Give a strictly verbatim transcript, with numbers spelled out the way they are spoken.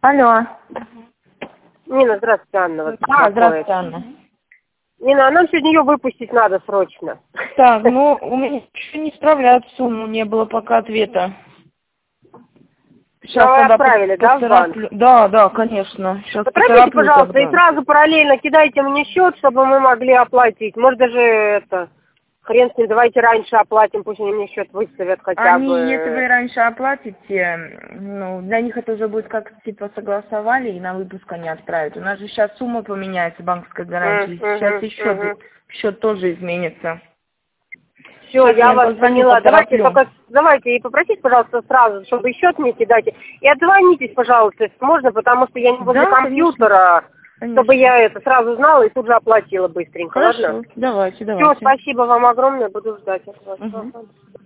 Алло. Нина, здравствуйте, Анна. Вот Да, здравствуйте, Анна. Нина, а нам сегодня ее выпустить надо срочно. Так, ну, у меня еще не справляют сумму, не было пока ответа. Сейчас вы тогда отправили, да, в банк? Да, да, конечно. Сейчас Поторопите, пожалуйста, и сразу параллельно кидайте мне счет, чтобы мы могли оплатить. Может, даже это... Хрен с ним, давайте раньше оплатим, пусть они мне счет выставят хотя Они, бы. если вы раньше оплатите, ну, для них это уже будет как типа согласовали и на выпуск они отправят. У нас же сейчас сумма поменяется, банковской гарантии. Mm-hmm, Сейчас и счет, mm-hmm. счет тоже изменится. Все, Сейчас я, я вас позвоню, поняла. Давайте потороплю. только, давайте и попросите, пожалуйста, сразу, чтобы счет мне кидайте. И отзвонитесь, пожалуйста, если можно, потому что я не возле Да, компьютера, конечно. чтобы я это сразу знала и тут же оплатила быстренько, Хорошо, ладно? давайте, давайте. Все, спасибо вам огромное, буду ждать от вас. Угу. Ага.